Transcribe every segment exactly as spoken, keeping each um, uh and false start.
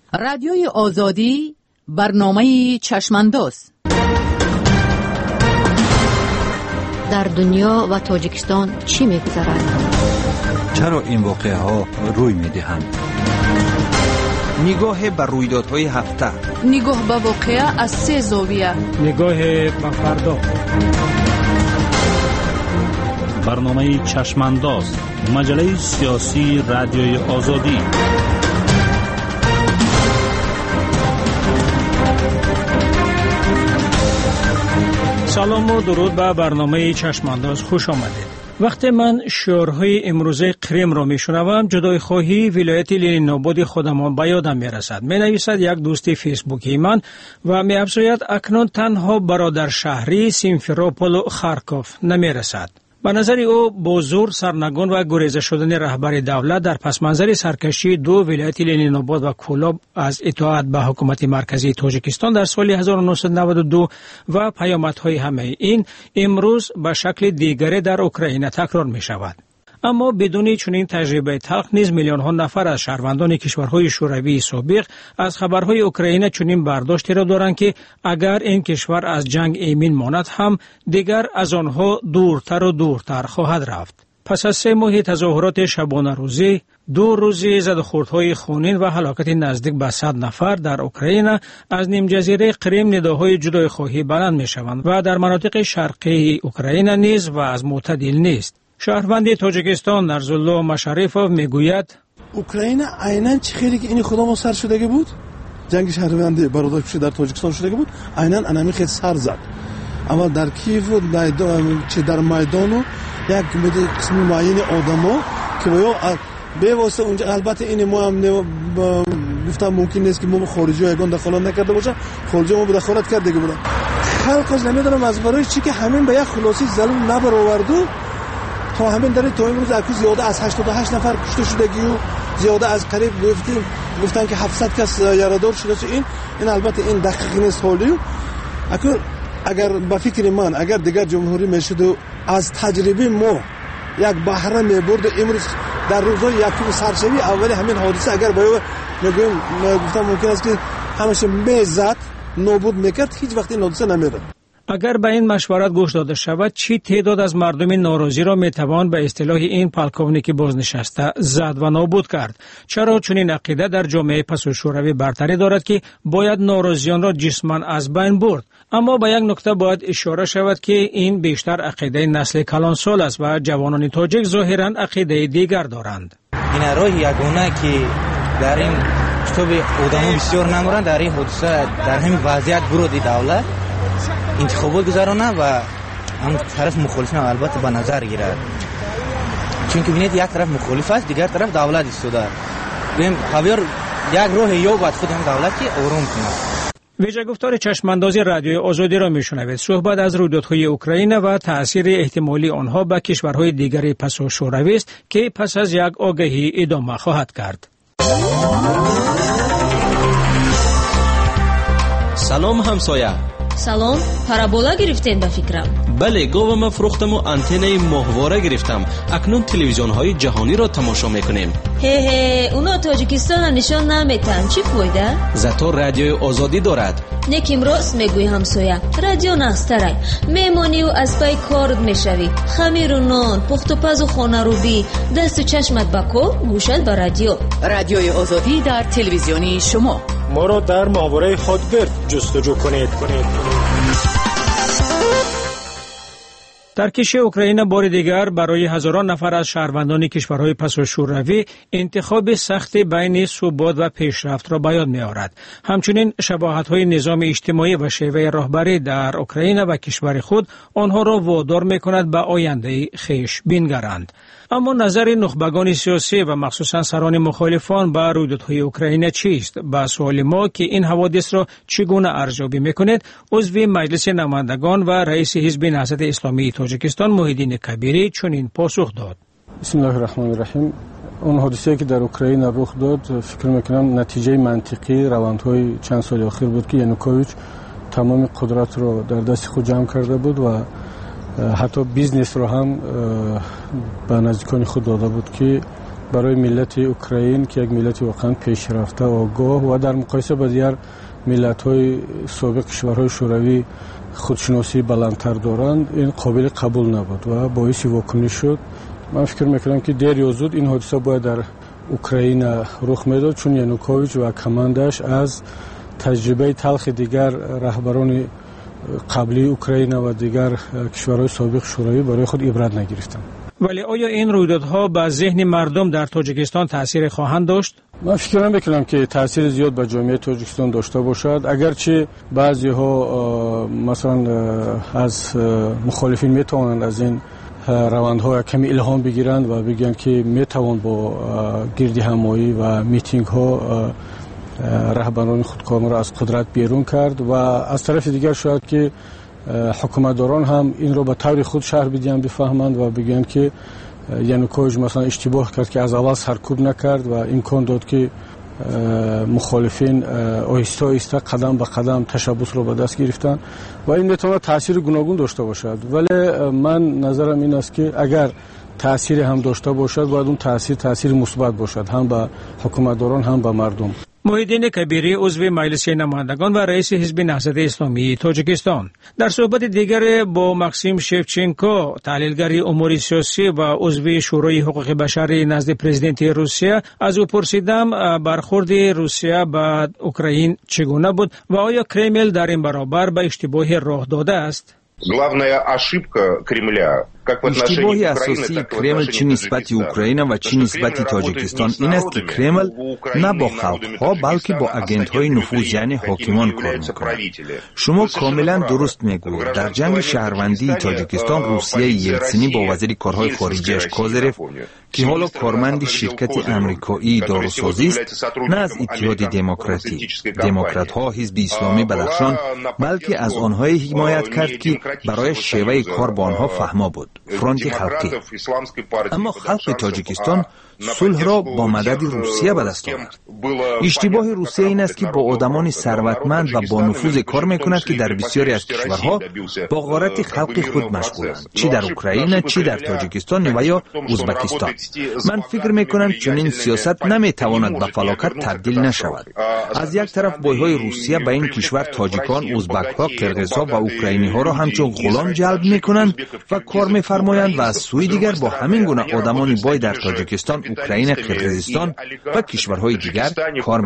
رادیوی آزادی برنامه چشمانداز. در دنیا و تاجیکستان چی می‌گذرد؟ چرا این واقعه ها روی می‌دهند؟ نگاه به رویدادهای هفته، نگاه به واقعه از سه زاویه، نگاه به فردا. برنامه چشمانداز، مجله سیاسی رادیوی آزادی. سلام و درود به برنامه چشمانداز، خوش آمدید. وقتی من شعارهای امروزه کریم را میشنوم، جدای خواهی ولایت لنین آباد خودمان به یادم میرسد. می نویسد یک دوست فیسبوکی من و می افزاید اکنون تنها برادر شهری سیمفروپول و خارکوف نمیرسد. به نظر او با زور سرنگون و گریزه شدن رهبر دولت در پس منظر سرکشی دو ولایت لنین آباد و کولاب از اطاعت به حکومت مرکزی تاجیکستان در سال هزار و نهصد و نود و دو و پیامدهای همه این امروز به شکل دیگری در اوکراین تکرار می شود. اما بدون چنین تجربه تلخ نیز میلیون ها نفر از شهروندان کشورهای شوروی سابق از خبرهای اوکراین چنین برداشتی را دارند که اگر این کشور از جنگ ایمن ماند هم دیگر از آنها دورتر و دورتر خواهد رفت. پس از سه ماه تظاهرات شبانه روزی، دو روزی زدوخوردهای خونین و هلاکت نزدیک به صد نفر در اوکراین، از نیم جزیره کریم نداهای جدای خواهی بلند می شوند و در مناطق شرقی اوکراین نیز و از معتدل نیست. شهروند تاجیکستان نرزالله مشرفوف میگوید اوکراین عیناً چه خیلی که این خدا ما سر شده بود، جنگ شهروندی برادر کشی در تاجیکستان شده بود، عیناً انمی خیلی سر زد. اما در کیف و چه در میدان و یک قسم معین آدما که باید به واسطه اونجا، البته این ما هم گفتم ممکن نیست که ما خارجی ها یگان دخالت نکرده باشن، خارجی ما دخالت کرده بودن. خلق از نمیدونم از برای چی که همین به یک خلاصی ظلم نبرآوردو تا همین داره تا امروز اکو زیاده از هشتاد و هشت نفر کشته شدگی و زیاده از قریب گفتیم گفتن که هفتصد کس یارادار شده. این این البته این دقیق نیست حالی. اکو اگر با فکر من اگر دیگر جمهوری میشد و از تجربه ما یک بهره میبرد امروز در روزهای یکم سرشوی اولی همین حادثه اگر باید میگویم گفتم ممکن است که همشه میزد نابود میکرد، هیچ وقت این حادثه نمیرد. اگر به این مشورت گوش داده شود، چی تعداد از مردم ناراضی را میتوان به اصطلاح این پالکونیکی بازنشسته زد و نابود کرد؟ چرا چنین عقیده در جامعه پسو شوروی برتری دارد که باید ناراضیان را جسماً از بین برد؟ اما به یک نکته باید اشاره شود که این بیشتر عقیده نسل کلانسال است و جوانان تاجیک ظاهراً عقیده دیگر دارند. این راه یگانه که در این کتاب آدم‌ها بسیار نمورند در این حادثه در همین وضعیت برود دولت انتخابات گذرانه و هم طرف مخالفین البته به نظر گیرد، چون که بینید یک طرف مخالف است دیگر طرف دولت ایستاده. ببین خبر یک راه یا باید خود هم دولت که آروم کنه. ویژه گفتار چشماندازی رادیوی آزادی را میشنوید. صحبت از رویدادهای اوکراین و تأثیر احتمالی آنها به کشورهای دیگری پسو شوروی است که پس از یک آگهی ادامه خواهد کرد. سلام همسایه. سلام، پارابولا گرفتین با فکرم؟ بله، گاوم فروختم و آنتنای ماهواره گرفتم. اکنون تلویزیون های جهانی را تماشا میکنیم. هی هی، اونا تاجیکستان نشان نمیتن، چی فایده؟ زیتا رادیوی آزادی دارد. نکیم راست میگوی همسایه، رادیو نستره میمانی و از پای کارت میشوی، خمیر و نان، پخت و پز و خانه رو بی، دست و چشمت بکو، گوشت با رادیو. رادیوی آزادی در تلویزیونی شما. ما را در ماهواره خودگرد جستجو کنید. در کشور اوکراین بار دیگر برای هزاران نفر از شهروندان کشورهای پسو شوروی انتخاب سخت بین ثبات و پیشرفت را به یاد می‌آورد. همچنین شباهت‌های نظام اجتماعی و شیوه رهبری در اوکراین و کشور خود آنها را وادار می‌کند به آینده خویش بنگرند. اما نظر نخبگان سیاسی و مخصوصا سران مخالفان به رویدادهای اوکراین چیست؟ به سوال ما که این حوادث را چگونه ارزیابی می‌کند، عضو مجلس نمایندگان و رئیس حزب نهضت اسلامی تاجیکستان محیدین کبیری چنین پاسخ داد. بسم الله الرحمن الرحیم. اون حادثه‌ای که در اوکراین رخ داد فکر می‌کنم نتیجه منطقی روندهای چند سال اخیر بود که یانوکوویچ تمام قدرت را در دست خود جمع کرده بود و حتی بیزنس رو هم به نزدیکان خود داده بود که برای ملت اوکراین که یک ملت واقعا پیشرفته و آگاه و در مقایسه با دیگر ملت‌های سابق کشورهای شوروی خودشناسی بلندتر دارند، این قابل قبول نبود و باعث واکنش شد. من فکر میکنم که دیر یا زود این حادثه باید در اوکراین رخ میداد، چون یانوکوویچ و کماندش از تجربه تلخ دیگر رهبران قبلی اوکراین و دیگر کشورهای سابق شوروی برای خود عبرت نگرفتند. ولی آیا این رویدادها به ذهن مردم در تاجیکستان تاثیر خواهند داشت؟ من فکر نمی‌کنم که تاثیر زیاد به جامعه تاجیکستان داشته باشد، اگرچه بعضی‌ها مثلا از مخالفین میتوانند از این روندها کمی الهام بگیرند و بگن که میتوان با گردی همایی و میتینگ ها رهبران خودکامه را از قدرت بیرون کرد و از طرف دیگر شاید که حکومتداران هم این را به طور خود شرح بدهند بفهمند و بگن که یانوکوویچ مثلا اشتباه کرد که از اول سرکوب نکرد و امکان داد که مخالفین آهسته آهسته قدم به قدم تشبث را به دست گرفتن و این میتواند تاثیر گوناگون داشته باشد. ولی من نظرم این است که اگر تاثیر هم داشته باشد باید اون تاثیر تاثیر مثبت باشد، هم به حکومتداران هم به مردم. محیدین کبیری عضو مجلس نمایندگان و رئیس حزب نهضت اسلامی تاجیکستان در صحبت دیگر با ماکسیم شفچنکو، تحلیلگر امور سیاسی و عضو شورای حقوق بشر نزد پرزیدنت روسیه، از او پرسیدم برخورد روسیه به اوکراین چگونه بود و آیا کرمل در این برابر به اشتباهی راه داده است؟ اشتباهی اساسی کرمل چه نسبت اوکراین و چه نسبت تاجیکستان این است که کرمل نه با خلقها بلکه با اگنت‌های نفوذ یعنی حاکمان کار می‌کند. شما کاملا درست میگویید. در جنگ شهروندی تاجیکستان روسیه یلتسینی با وزیر کارهای خارجیش کازرف که حالا کارمند شرکت امریکایی داروسازی است، نه از اتحاد دموکراتی دموکرات‌ها حزب اسلامی بدخشان بلکه از آنهایی حمایت کرد که برای شیوه کار با آنها فهما بود، فرانت خلقی. اما خلق تاجیکستان صلح را با مدد روسیه به دست آورد. اشتباه روسیه این است که با آدمان ثروتمند و با نفوذ کار میکند که در بسیاری از کشورها با غارت خلق خود مشغولند، چی در اوکراین چی در تاجیکستان و یا ازبکستان. من فکر میکنم چنین سیاست نمیتواند به فلاکت تبدیل نشود. از یک طرف بایهای روسیه به این کشور تاجیکان، ازبکها، قرقیزها و اوکراینی ها را همچون غلام جلب میکنند و کار میفرمایند و از سوی دیگر با همین گونه آدمان بای در تاجیکستان، اوکراین، قرقیزستان و کشورهای دیگر کار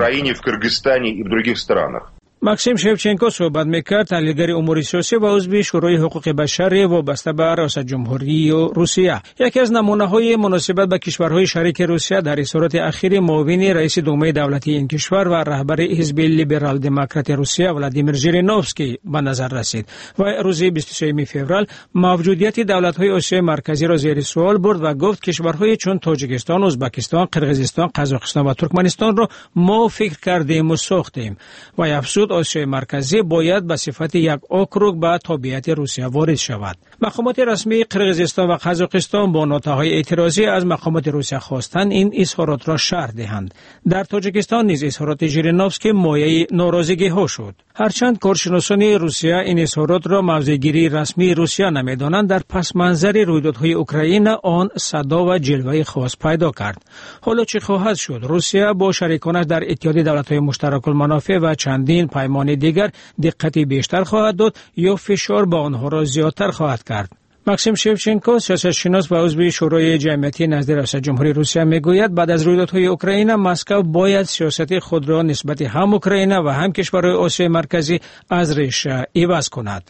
میکنند. ماکسیم شفچنکو صحبت میکرد، تحلیلگر امور سیاسی و عضو شورای حقوق بشر وابسته به ریاست جمهوری روسیه. یکی از نمونه‌های مناسبت به کشورهای شریک روسیه در اظهارات اخیر معاون رئیس دومه دولتی این کشور و رهبر حزب لیبرال دموکرات روسیه ولادیمیر ژیرینوفسکی به نظر رسید و روز بیست و سوم فوریه موجودیت دولت‌های آسیای مرکزی را زیر سوال برد و گفت کشورهای چون تاجیکستان، ازبکستان، قرقیزستان، قزاقستان و ترکمنستان را ما فکر کردیم و ساختیم و افزود آسیای مرکزی باید به صفت یک اوکروگ به تابعیت روسیه وارد شود. مقامات رسمی قرقیزستان و قزاقستان با نوت‌های اعتراضی از مقامات روسیه خواستند این اظهارات را شرح دهند. در تاجیکستان نیز اظهارات ژیرینوفسکی مایه ناراضگی‌ها شد. هرچند کارشناسان روسیه این اظهارات را موضع‌گیری رسمی روسیه نمی‌دانند، در پس منظر رویدادهای اوکراین آن صدا و جلوه خاص پیدا کرد. حالا چه خواهد شد؟ روسیه با شریکانش در اتحاد دولت‌های مشترک المنافع و چندین پیمان دیگر دقتی بیشتر خواهد داد یا فشار با آنها را زیادتر خواهد کرد؟ ماکسیم شفچنکو، سیاستشناس و عضو شورای جمعیتی نزد ریاست جمهوری روسیه میگوید بعد از رویدادهای اوکراین مسکو باید سیاست خود را نسبت هم اوکراین و هم کشورهای آسیای مرکزی از ریشه عوض کند.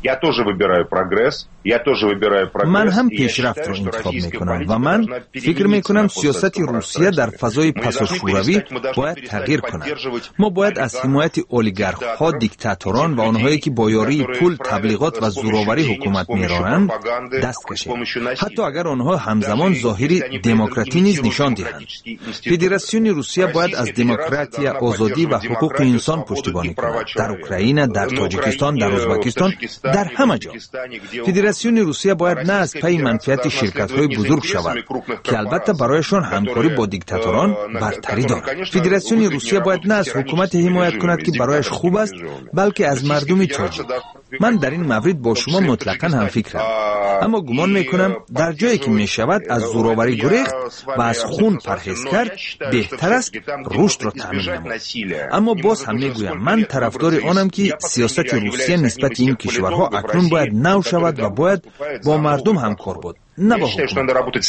من هم پیشرفت را انتخاب میکنم و من فکر میکنم سیاست روسیه در فضای پس از شوروی باید تغییر کند. ما باید از حمایت اولیگارخ‌ها، دیکتاتوران و آنهایی که با یاری پول، تبلیغات و زورآوری حکومت میرانند دست کشیم، حتی اگر آنها همزمان ظاهری دموکراتی نیز نشان دهند. فدراسیون روسیه باید از دموکراسی، آزادی و حقوق انسان پشتیبانی کند، در اوکراین، در تاجیکستان، در ازبکستان، در همه جا. فدراسیون روسیه باید نه از پی منفعت شرکت‌های بزرگ شود که البته برایشان همکاری با دیکتاتوران برتری دارد. فدراسیون روسیه باید نه از حکومت حمایت کند که برایش خوب است، بلکه از مردم تاجیک. من در این مورد با شما مطلقاً هم فکرم. اما گمان میکنم در جایی که میشود از زورآوری گریخت و از خون پرهیز کرد بهتر است رشد را تامین نمود. اما باز هم میگویم من طرفدار آنم که سیاست روسیه نسبت این کشورها اکنون باید نو شود و باید با مردم همکار بود، نه با حکومت.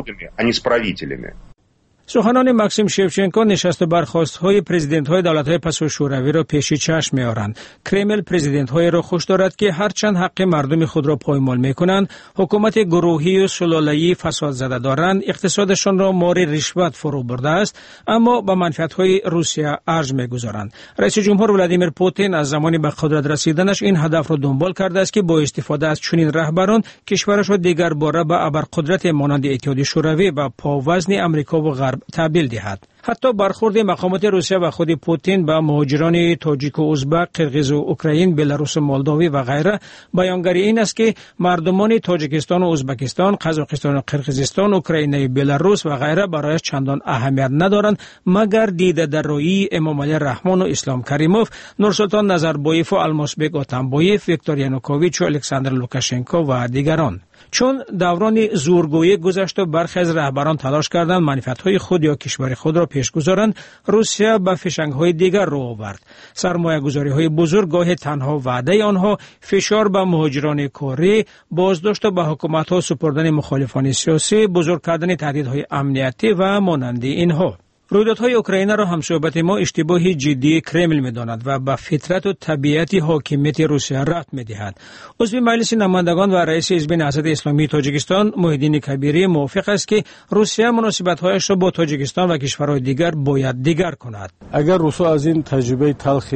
سخنان ماکسیم شفچنکو نشست برخاست‌های پرزیدنت‌های دولت‌های پسو شوروی را پیش چشم می‌آورند. کرمل پرزیدنت‌های را خوش دارد که هرچند حق مردم خود را پایمال می‌کنند، حکومت گروهی و سلاله‌ای فساد زده دارند، اقتصادشان را مار رشوت فرو برده است، اما با منفعت‌های روسیه ارج می‌گذارند. رئیس جمهور ولادیمیر پوتین از زمانی به قدرت رسیدنش این هدف را دنبال کرده است که با استفاده از چنین رهبران کشورش را دیگر باره به ابرقدرت مانند اتحادیه شوروی و پاوزن آمریکا و غرب تبدیل دهد. حتی برخورد مقامات روسیه و خود پوتین به مهاجران تاجیک و ازبک، قرقیز و اوکراین، بلاروس و مولداوی و غیره بیانگری این است که مردمان تاجیکستان و ازبکستان، قزاقستان و قرقیزستان، اوکراین و بلاروس و غیره برایش چندان اهمیت ندارند مگر دیده در روی امام علی رحمان و اسلام کریموف، نورسلطان نظربایف و الماسبک آتمبایف، ویکتور یانوکوویچ و الکساندر لوکاشنکو و دیگران. چون دوران زورگویی گذشت و برخی از رهبران تلاش کردند منفعت‌های خود یا کشور خود را پیش گذارند، روسیه به فشنگ‌های دیگر رو آورد. سرمایه‌گذاری‌های بزرگ گاه تنها وعده آنها فشار به مهاجران کاری، بازداشت به حکومت‌ها سپردن مخالفان سیاسی، بزرگ کردن تهدیدهای امنیتی و مانند اینها. رویدادهای اوکراین را همصحبت ما اشتباه جدی کرمل می‌داند و به فطرت و طبیعت حاکمیت روسیه ربط می‌دهد. عضو مجلس نمایندگان و رئیس حزب نهضت اسلامی تاجیکستان محیدین کبیری موافق است که روسیه مناسبت‌هایش را با تاجیکستان و کشورهای دیگر باید دیگر کند. اگر روسا از این تجربه تلخ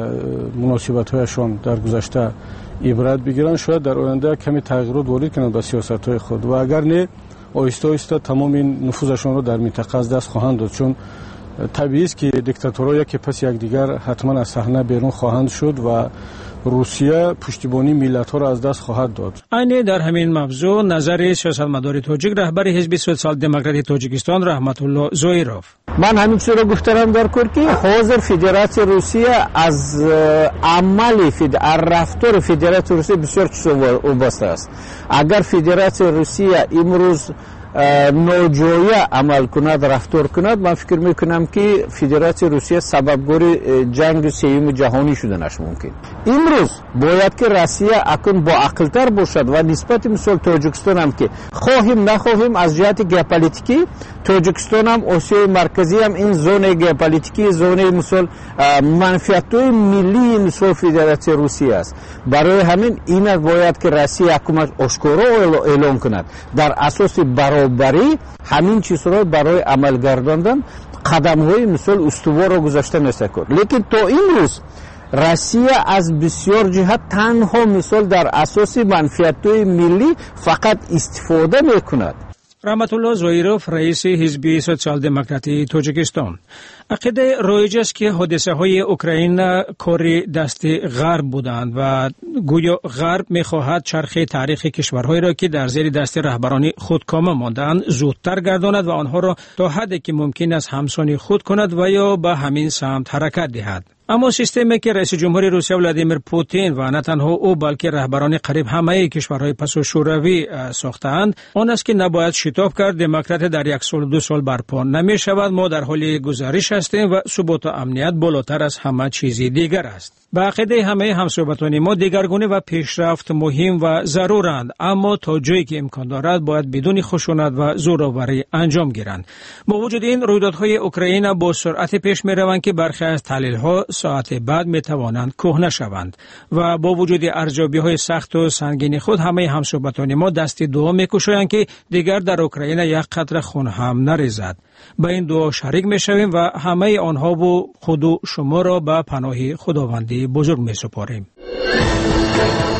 مناسبت‌هایشان در گذشته عبرت بگیرند، شاید در آینده کمی تغییرات وارد کنند به سیاست‌های خود و اگر نه آیسته آیسته تمام این نفوذشان را در منطقه از دست خواهند داد، چون طبیعی است که دیکتاتورها یکی پس یک دیگر حتما از صحنه بیرون خواهند شد و روسیه پشتیبانی ملت‌ها را از دست خواهد داد. عین در همین موضوع نظر سیاستمدار تاجیک رهبر حزب سوسیال دموکرات تاجیکستان رحمت الله زویروف: من همین چیز را گفتم در کور که حاضر فدراسیون روسیه از عمل فد رفتار فدراسیون روسیه بسیار چیزا وابسته است. اگر فدراسیون روسیه امروز نوجویه عمل کند، رفتار کند، من فکر میکنم که فدراسیون روسیه سببگار جنگ سوم جهانی شدنش ممکن. امروز باید که روسیه اکنون با عقلتر باشد و نسبت مثال تاجیکستان هم که خواهیم نخواهیم از جهت ژئوپلیتیکی تاجیکستان هم آسیای مرکزی هم این زون ژئوپلیتیکی زون مثال منفعت‌های ملی مثال فدراسیون روسیه است. برای همین این باید که روسیه حکومت آشکارا اعلام کند در اساس برابری همین چیزها برای عمل گرداندن قدم‌های مثال استوار را گذاشته نمی‌کنه. لیکن تا امروز روسیه از بسیار جهت تنها مثال در اساس منفعت‌های ملی فقط استفاده می‌کند. رحمت الله زویروف رئیس حزب سوسیال دموکراتی تاجیکستان: عقیده رایج است که حادثه های اوکراین کار دست غرب بودند و گویا غرب می‌خواهد چرخه تاریخ کشورهایی را که در زیر دست رهبران خودکامه ماندند زودتر گرداند و آنها را تا حدی که ممکن است همسانی خود کند و یا به همین سمت حرکت دهد. اما سیستمی که رئیس جمهور روسیه ولادیمیر پوتین و نه تنها او بلکه رهبران قریب همه کشورهای پسو شوروی ساختند، آن است که نباید شتاب کرد دموکرات در یک سال دو سال برپا نمی شود. ما در حال گزارش هستیم و ثبات و امنیت بالاتر از همه چیزی دیگر است. به عقیده همه همصحبتان ما دیگرگونه و پیشرفت مهم و ضرورند، اما تا جایی که امکان دارد باید بدون خشونت و زورآوری انجام گیرند. با وجود این رویدادهای اوکراین با سرعت پیش می روند که برخی از تحلیل‌ها ساعت بعد می توانند کهنه شوند و با وجود ارزیابی‌های سخت و سنگین خود همه همصحبتان ما دست دعا می‌کشند که دیگر در اوکراین یک قطره خون هم نریزد. با این دعا شریک می‌شویم و همه آنها و خود و شما را به پناه خداوندی بزرگ می‌سپاریم.